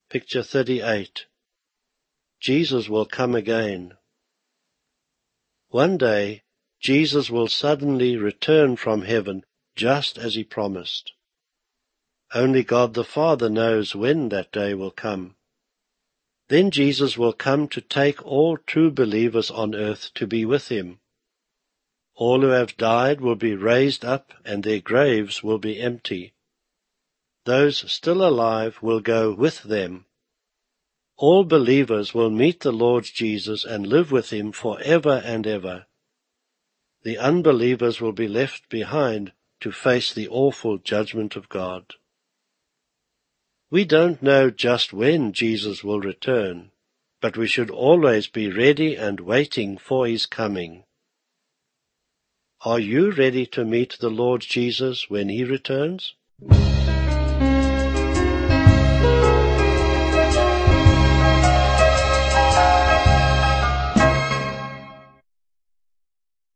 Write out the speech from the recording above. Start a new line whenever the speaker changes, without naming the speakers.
Picture 38. Jesus will come again. One day, Jesus will suddenly return from heaven just as he promised. Only God the Father knows when that day will come. Then Jesus will come to take all true believers on earth to be with him. All who have died will be raised up, and their graves will be empty. Those still alive will go with them. All believers will meet the Lord Jesus and live with him forever and ever. The unbelievers will be left behind to face the awful judgment of God. We don't know just when Jesus will return, but we should always be ready and waiting for his coming. Are you ready to meet the Lord Jesus when he returns?